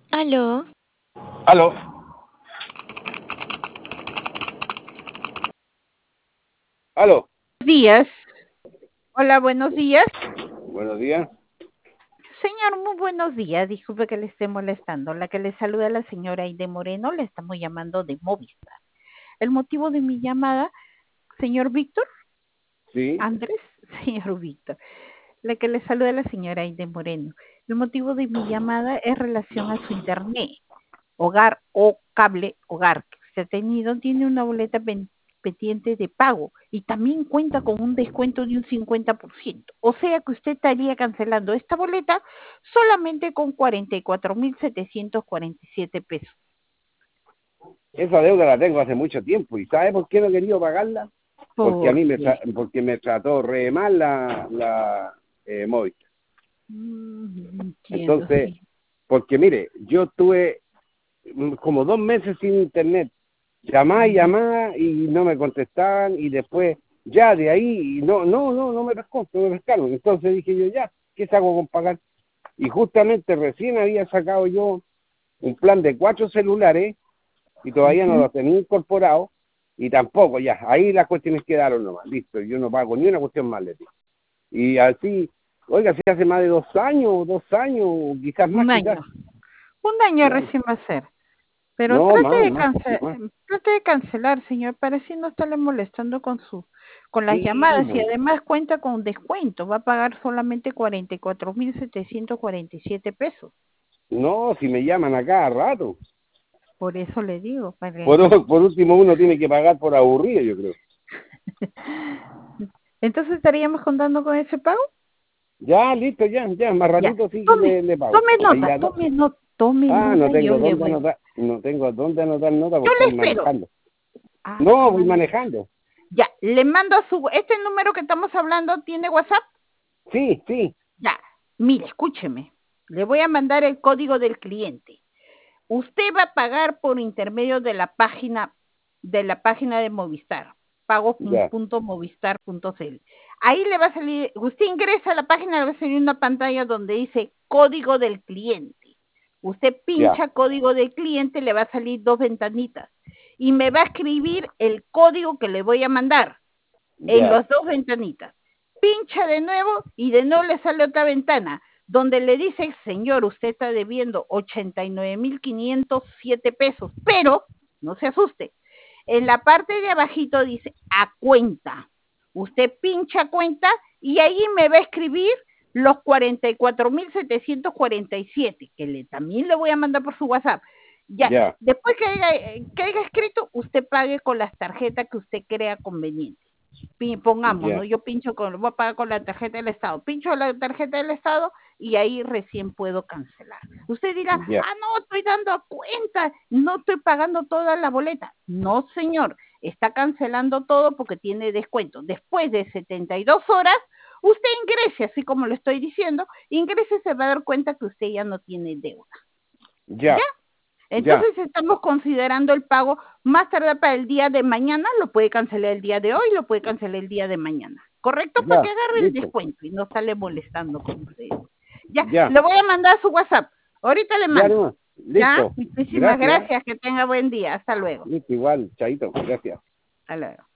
Aló, Aló, aló, Días. Hola, buenos días. buenos días. Señor, muy buenos días. Disculpe que le esté molestando. La que le saluda la señora Aide Moreno, le estamos llamando de Movistar. El motivo de mi llamada, señor Víctor, Sí, Andrés, señor Víctor, la que le saluda la señora Aide Moreno. El motivo de mi llamada es relación a su internet, hogar o cable hogar que usted ha tenido, tiene una boleta pendiente de pago y también cuenta con un descuento de un 50%. O sea que usted estaría cancelando esta boleta solamente con 44.747 pesos. esa deuda la tengo hace mucho tiempo. ¿Y sabe por qué no he querido pagarla? Porque a ¿Por mí qué? porque me trató re mal la Movistar. Entiendo, Entonces, sí. porque mire, yo tuve como 2 meses sin internet. Llamaba y Mm, llamaba y no me contestaban y después ya de ahí no me pescó, no me pescaron. Entonces dije yo ya, ¿qué saco con pagar? Y justamente recién había sacado yo un plan de 4 celulares y todavía no ujú. lo tenía incorporado y tampoco, ya, ahí las cuestiones quedaron nomás, listo, yo no pago ni una cuestión más de ti. Y así, oiga, si hace más de 2 años, quizás más, Un quizás, año. Un año claro. recién va a ser. Pero No, más, más. trate de cancelar, señor, para así no estarle molestando con las Sí, llamadas y además cuenta con descuento. Va a pagar solamente 44.747 pesos. no, si me llaman a cada rato. Por eso le digo, para... Por último, uno tiene que pagar por aburrido, yo creo. Entonces estaríamos contando con ese pago. Ya, listo, ya, más Ya, ratito sí que tome, le pago. tome Ahí nota, ya, tome no nota y yo tengo le dónde voy. anotar, no tengo dónde anotar nota Yo porque le estoy espero. manejando. Ah, está No, voy mal. manejando. Ya, le mando a este número que estamos hablando, ¿tiene WhatsApp? Sí, sí, Ya, mire, escúcheme. Le voy a mandar el código del cliente. Usted va a pagar por intermedio de la página de Movistar, ya, pagos.movistar.cl. Ahí le va a salir, usted ingresa a la página, le va a salir una pantalla donde dice código del cliente. Usted ya, pincha código del cliente, le va a salir dos ventanitas y me va a escribir el código que le voy a mandar en ya, las dos ventanitas. Pincha de nuevo y de nuevo le sale otra ventana donde le dice, señor, usted está debiendo 89.507 pesos, pero no se asuste. En la parte de abajito dice a cuenta. Usted pincha cuenta y ahí me va a escribir los 44.747, también le voy a mandar por su WhatsApp. Ya, ya, después que haya escrito, usted pague con las tarjetas que usted crea conveniente. Pongamos, ¿no? ya, Yo voy a pagar con la tarjeta del Estado. Pincho la tarjeta del Estado y ahí recién puedo cancelar. Usted dirá, ya, no, estoy dando cuenta, no estoy pagando toda la boleta. No, señor, está cancelando todo porque tiene descuento. Después de 72 horas, usted ingrese, así como le estoy diciendo, ingrese y se va a dar cuenta que usted ya no tiene deuda. ¿Ya? ya, ya, Entonces estamos considerando el pago más tarde para el día de mañana, lo puede cancelar el día de hoy, lo puede cancelar el día de mañana. ¿Correcto? Para que ya, agarre el listo, descuento y no sale molestando con ustedes. Ya, ya, le voy a mandar a su WhatsApp. Ahorita le ya mando. no, ¿Ya? listo, Muchísimas gracias, gracias. Que tenga buen día. Hasta luego. listo, igual, chaito, gracias. Hasta luego.